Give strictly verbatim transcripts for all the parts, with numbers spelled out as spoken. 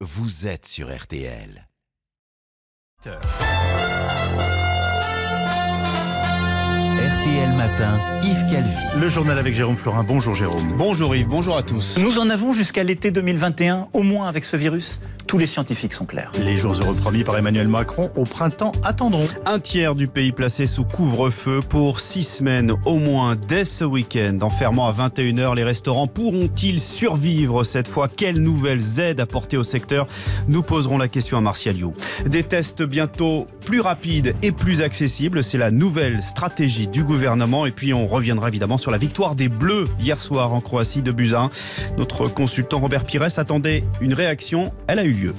vous êtes sur R T L. R T L Matin, Yves Calvi. Le journal avec Jérôme Florin. Bonjour Jérôme. Bonjour Yves, bonjour à tous. Nous en avons jusqu'à l'été deux mille vingt et un, au moins avec ce virus. Tous les scientifiques sont clairs. Les jours heureux promis par Emmanuel Macron au printemps attendront. Un tiers du pays placé sous couvre-feu pour six semaines au moins dès ce week-end. En fermant à vingt et une heures, les restaurants pourront-ils survivre cette fois? Quelles nouvelles aides apporter au secteur? Nous poserons la question à Martial You. Des tests bientôt plus rapides et plus accessibles, c'est la nouvelle stratégie du gouvernement. Et puis on reviendra évidemment sur la victoire des Bleus hier soir en Croatie de buts à un. Notre consultant Robert Pires attendait une réaction, elle a eu lieu.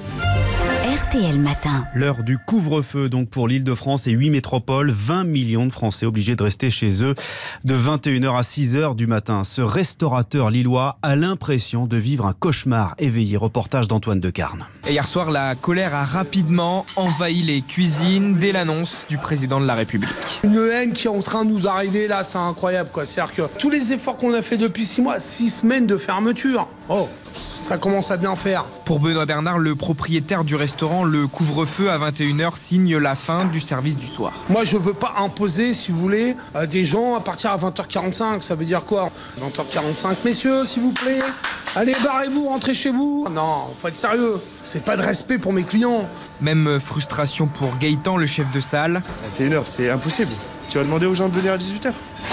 R T L Matin. L'heure du couvre-feu donc pour l'Île-de-France et huit métropoles, vingt millions de Français obligés de rester chez eux de vingt et une heures à six heures du matin. Ce restaurateur lillois a l'impression de vivre un cauchemar éveillé. Reportage d'Antoine Decarne. Et hier soir, la colère a rapidement envahi les cuisines dès l'annonce du président de la République. Une haine qui est en train de nous arriver là, c'est incroyable quoi. C'est-à-dire que tous les efforts qu'on a fait depuis six mois, six semaines de fermeture, oh, ça commence à bien faire. Pour Benoît Bernard, le propriétaire du restaurant, le couvre-feu à vingt et une heures signe la fin du service du soir. Moi, je veux pas imposer, si vous voulez, à des gens à partir à vingt heures quarante-cinq. Ça veut dire quoi? vingt heures quarante-cinq, messieurs, s'il vous plaît. Allez, barrez-vous, rentrez chez vous. Non, faut être sérieux. C'est pas de respect pour mes clients. Même frustration pour Gaëtan, le chef de salle. vingt et une heures, c'est impossible. Tu vas demander aux gens de venir à dix-huit heures.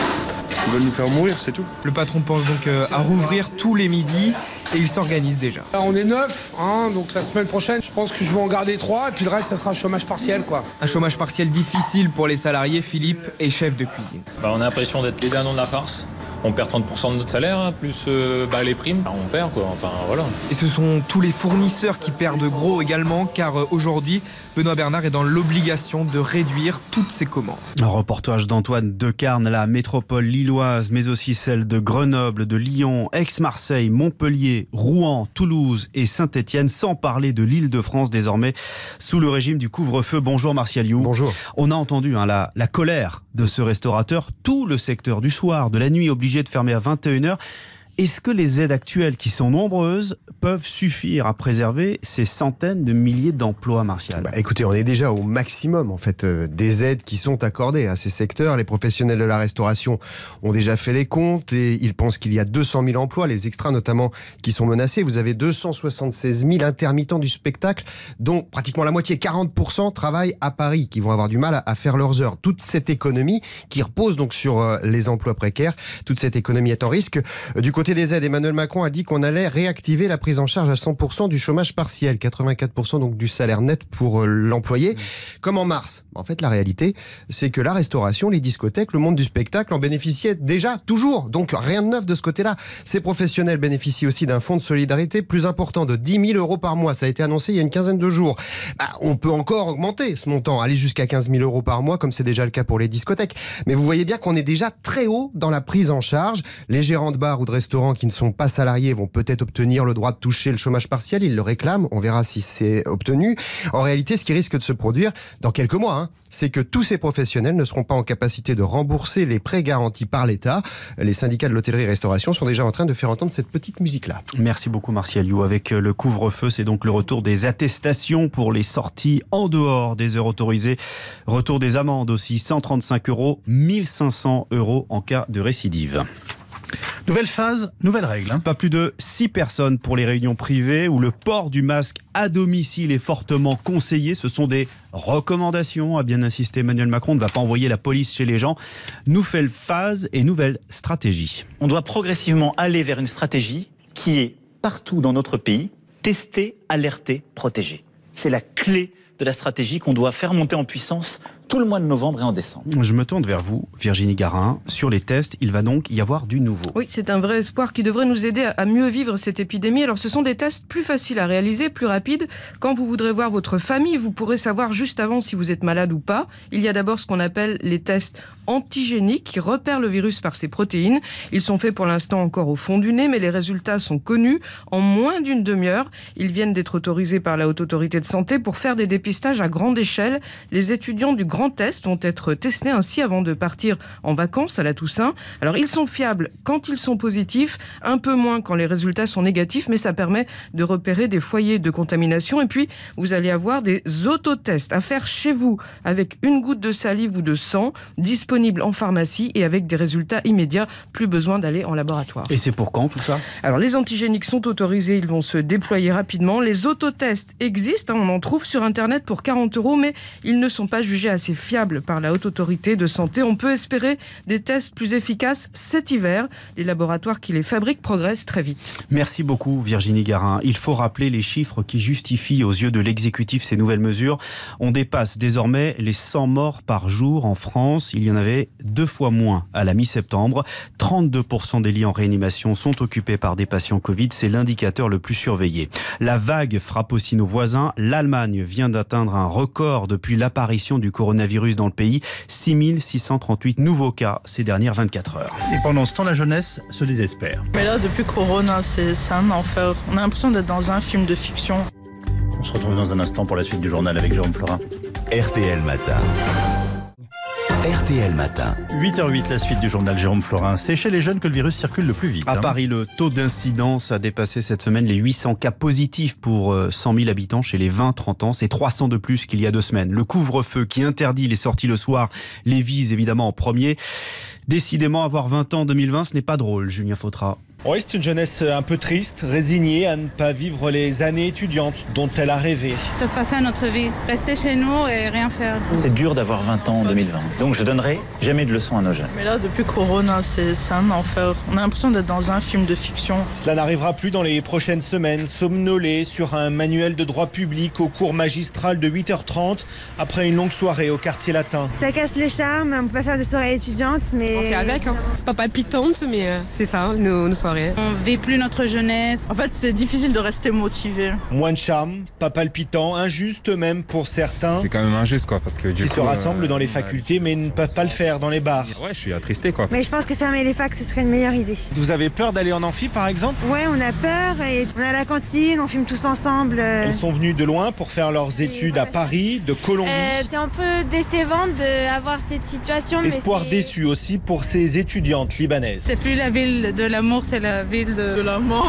Ils veulent nous faire mourir, c'est tout. Le patron pense donc à rouvrir tous les midis et il s'organise déjà. Là, on est neuf, hein, donc la semaine prochaine, je pense que je vais en garder trois et puis le reste, ça sera chômage partiel, quoi. Un chômage partiel difficile pour les salariés. Philippe est chef de cuisine. Bah, on a l'impression d'être les derniers de la farce. On perd trente pour cent de notre salaire, hein, plus euh, bah, les primes, on perd quoi, enfin voilà. Et ce sont tous les fournisseurs qui perdent gros également, car euh, aujourd'hui, Benoît Bernard est dans l'obligation de réduire toutes ses commandes. Un reportage d'Antoine Decarne, la métropole lilloise, mais aussi celle de Grenoble, de Lyon, Aix-Marseille, Montpellier, Rouen, Toulouse et Saint-Étienne, sans parler de l'Île-de-France désormais, sous le régime du couvre-feu. Bonjour Martial You. Bonjour. On a entendu hein, la, la colère de ce restaurateur, tout le secteur du soir, de la nuit obligé de fermer à vingt et une heures. Est-ce que les aides actuelles, qui sont nombreuses, peuvent suffire à préserver ces centaines de milliers d'emplois, Martial? Bah, écoutez, on est déjà au maximum en fait euh, des aides qui sont accordées à ces secteurs. Les professionnels de la restauration ont déjà fait les comptes et ils pensent qu'il y a deux cent mille emplois, les extras notamment, qui sont menacés. Vous avez deux cent soixante-seize mille intermittents du spectacle, dont pratiquement la moitié, quarante pour cent, travaillent à Paris, qui vont avoir du mal à, à faire leurs heures. Toute cette économie qui repose donc sur euh, les emplois précaires, toute cette économie est en risque. Euh, du côté Côté des aides, Emmanuel Macron a dit qu'on allait réactiver la prise en charge à cent pour cent du chômage partiel, quatre-vingt-quatre pour cent donc du salaire net pour l'employé, comme en mars. En fait, la réalité, c'est que la restauration, les discothèques, le monde du spectacle en bénéficiaient déjà, toujours. Donc rien de neuf de ce côté-là. Ces professionnels bénéficient aussi d'un fonds de solidarité plus important de dix mille euros par mois. Ça a été annoncé il y a une quinzaine de jours. Bah, on peut encore augmenter ce montant, aller jusqu'à quinze mille euros par mois, comme c'est déjà le cas pour les discothèques. Mais vous voyez bien qu'on est déjà très haut dans la prise en charge. Les gérants de bars ou de restaurants qui ne sont pas salariés vont peut-être obtenir le droit de toucher le chômage partiel, ils le réclament, on verra si c'est obtenu. En réalité, ce qui risque de se produire dans quelques mois, hein, c'est que tous ces professionnels ne seront pas en capacité de rembourser les prêts garantis par l'État. Les syndicats de l'hôtellerie-restauration sont déjà en train de faire entendre cette petite musique-là. Merci beaucoup Martial You. Avec le couvre-feu, c'est donc le retour des attestations pour les sorties en dehors des heures autorisées. Retour des amendes aussi, cent trente-cinq euros, mille cinq cents euros en cas de récidive. Nouvelle phase, nouvelle règle. Hein. Pas plus de six personnes pour les réunions privées où le port du masque à domicile est fortement conseillé. Ce sont des recommandations, a bien insisté Emmanuel Macron. On ne va pas envoyer la police chez les gens. Nouvelle phase et nouvelle stratégie. On doit progressivement aller vers une stratégie qui est partout dans notre pays, tester, alerter, protéger. C'est la clé de la stratégie qu'on doit faire monter en puissance tout le mois de novembre et en décembre. Je me tourne vers vous, Virginie Garin. Sur les tests, il va donc y avoir du nouveau. Oui, c'est un vrai espoir qui devrait nous aider à mieux vivre cette épidémie. Alors, ce sont des tests plus faciles à réaliser, plus rapides. Quand vous voudrez voir votre famille, vous pourrez savoir juste avant si vous êtes malade ou pas. Il y a d'abord ce qu'on appelle les tests antigéniques qui repèrent le virus par ses protéines. Ils sont faits pour l'instant encore au fond du nez, mais les résultats sont connus en moins d'une demi-heure. Ils viennent d'être autorisés par la Haute Autorité de Santé pour faire des dépistage à grande échelle. Les étudiants du Grand Est vont être testés ainsi avant de partir en vacances à la Toussaint. Alors ils sont fiables quand ils sont positifs, un peu moins quand les résultats sont négatifs, mais ça permet de repérer des foyers de contamination. Et puis vous allez avoir des autotests à faire chez vous avec une goutte de salive ou de sang, disponible en pharmacie et avec des résultats immédiats. Plus besoin d'aller en laboratoire. Et c'est pour quand tout ça ? Alors les antigéniques sont autorisés, ils vont se déployer rapidement. Les autotests existent, hein, on en trouve sur Internet pour quarante euros, mais ils ne sont pas jugés assez fiables par la Haute Autorité de Santé. On peut espérer des tests plus efficaces cet hiver. Les laboratoires qui les fabriquent progressent très vite. Merci beaucoup Virginie Garin. Il faut rappeler les chiffres qui justifient aux yeux de l'exécutif ces nouvelles mesures. On dépasse désormais les cent morts par jour en France. Il y en avait deux fois moins à la mi-septembre. trente-deux pour cent des lits en réanimation sont occupés par des patients Covid. C'est l'indicateur le plus surveillé. La vague frappe aussi nos voisins. L'Allemagne vient d'atteindre un record depuis l'apparition du coronavirus dans le pays. six mille six cent trente-huit nouveaux cas ces dernières vingt-quatre heures. Et pendant ce temps, la jeunesse se désespère. Mais là, depuis Corona, c'est un enfer. On a l'impression d'être dans un film de fiction. On se retrouve dans un instant pour la suite du journal avec Jérôme Florin. R T L Matin. R T L Matin. huit heures huit, la suite du journal Jérôme Florin. C'est chez les jeunes que le virus circule le plus vite. À hein. Paris, le taux d'incidence a dépassé cette semaine les huit cents cas positifs pour cent mille habitants chez les vingt trente ans. C'est trois cents de plus qu'il y a deux semaines. Le couvre-feu qui interdit les sorties le soir les vise évidemment en premier. Décidément, avoir vingt ans en deux mille vingt, ce n'est pas drôle, Julien Fautra. Oui, c'est une jeunesse un peu triste, résignée à ne pas vivre les années étudiantes dont elle a rêvé. Ça sera ça notre vie, rester chez nous et rien faire. C'est dur d'avoir vingt ans en deux mille vingt. Donc je donnerai jamais de leçons à nos jeunes. Mais là, depuis Corona, c'est un enfer. On a l'impression d'être dans un film de fiction. Cela n'arrivera plus dans les prochaines semaines. Somnolé sur un manuel de droit public au cours magistral de huit heures trente après une longue soirée au quartier latin. Ça casse le charme, on peut pas faire de soirées étudiantes, mais... On fait avec, hein. Pas palpitante, mais euh, c'est ça, nos, nos soirées. On vit plus notre jeunesse. En fait, c'est difficile de rester motivé. Moins de charme, pas palpitant, injuste même pour certains. C'est quand même injuste, quoi, parce que du qui coup, se rassemblent euh, dans les facultés, mais ne peuvent pas le faire dans les bars. Ouais, je suis attristé, quoi. Mais je pense que fermer les facs, ce serait une meilleure idée. Vous avez peur d'aller en amphi, par exemple? Ouais, on a peur et on a la cantine, on fume tous ensemble. Elles sont venues de loin pour faire leurs études à Paris, de Colombie. Euh, c'est un peu décevant d'avoir cette situation. Espoir mais déçu aussi pour ces étudiantes libanaises. C'est plus la ville de l'amour, c'est la ville de, de la mort.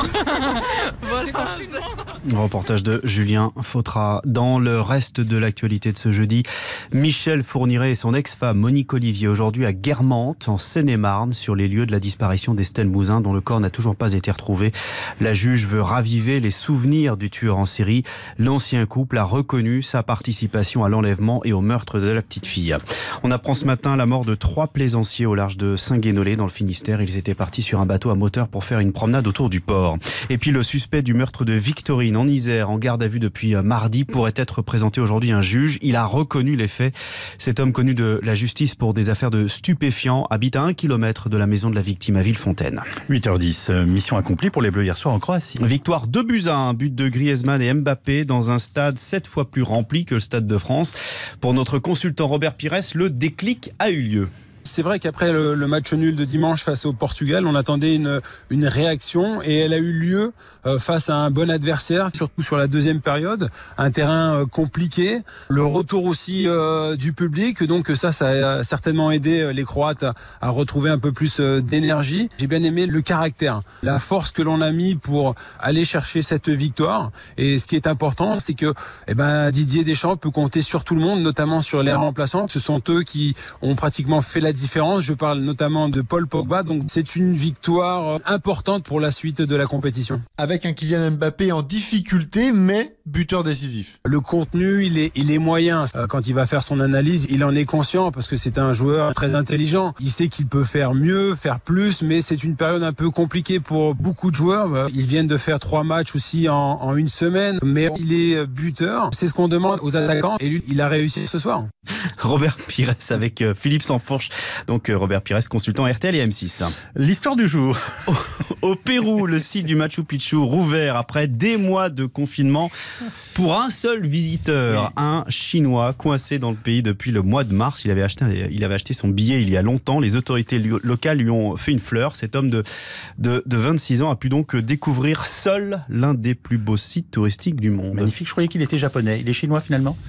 Voilà. Reportage de Julien Fautra. Dans le reste de l'actualité de ce jeudi, Michel Fourniret et son ex-femme Monique Olivier aujourd'hui à Guermantes, en Seine-et-Marne, sur les lieux de la disparition d'Estelle Mouzin, dont le corps n'a toujours pas été retrouvé. La juge veut raviver les souvenirs du tueur en série. L'ancien couple a reconnu sa participation à l'enlèvement et au meurtre de la petite fille. On apprend ce matin la mort de trois plaisanciers au large de Saint-Guénolé, dans le Finistère. Ils étaient partis sur un bateau à moteur pour faire une promenade autour du port. Et puis le suspect du meurtre de Victorine en Isère, en garde à vue depuis mardi, pourrait être présenté aujourd'hui à un juge. Il a reconnu les faits. Cet homme connu de la justice pour des affaires de stupéfiants habite à un kilomètre de la maison de la victime à Villefontaine. huit heures dix, mission accomplie pour les Bleus hier soir en Croatie. Victoire deux buts à un, but de Griezmann et Mbappé dans un stade sept fois plus rempli que le Stade de France. Pour notre consultant Robert Pires, le déclic a eu lieu. C'est vrai qu'après le, le match nul de dimanche face au Portugal, on attendait une, une réaction et elle a eu lieu euh, face à un bon adversaire, surtout sur la deuxième période, un terrain euh, compliqué, le retour aussi euh, du public, donc ça, ça a certainement aidé les Croates à, à retrouver un peu plus euh, d'énergie. J'ai bien aimé le caractère, la force que l'on a mis pour aller chercher cette victoire, et ce qui est important, c'est que eh ben, Didier Deschamps peut compter sur tout le monde, notamment sur les remplaçants. Ce sont eux qui ont pratiquement fait la différence. Je parle notamment de Paul Pogba. Donc c'est une victoire importante pour la suite de la compétition. Avec un Kylian Mbappé en difficulté, mais buteur décisif. Le contenu, il est, il est moyen. Quand il va faire son analyse, il en est conscient parce que c'est un joueur très intelligent. Il sait qu'il peut faire mieux, faire plus, mais c'est une période un peu compliquée pour beaucoup de joueurs. Ils viennent de faire trois matchs aussi en, en une semaine, mais il est buteur. C'est ce qu'on demande aux attaquants et lui, il a réussi ce soir. Robert Pires avec Philippe Sansfourche Donc Robert Pires, consultant R T L et M six. L'histoire du jour. Au, au Pérou, le site du Machu Picchu rouvert après des mois de confinement pour un seul visiteur, un Chinois coincé dans le pays depuis le mois de mars. Il avait acheté, il avait acheté son billet il y a longtemps. Les autorités locales lui ont fait une fleur. Cet homme de, de, de vingt-six ans a pu donc découvrir seul l'un des plus beaux sites touristiques du monde. Magnifique, je croyais qu'il était japonais. Il est chinois finalement ?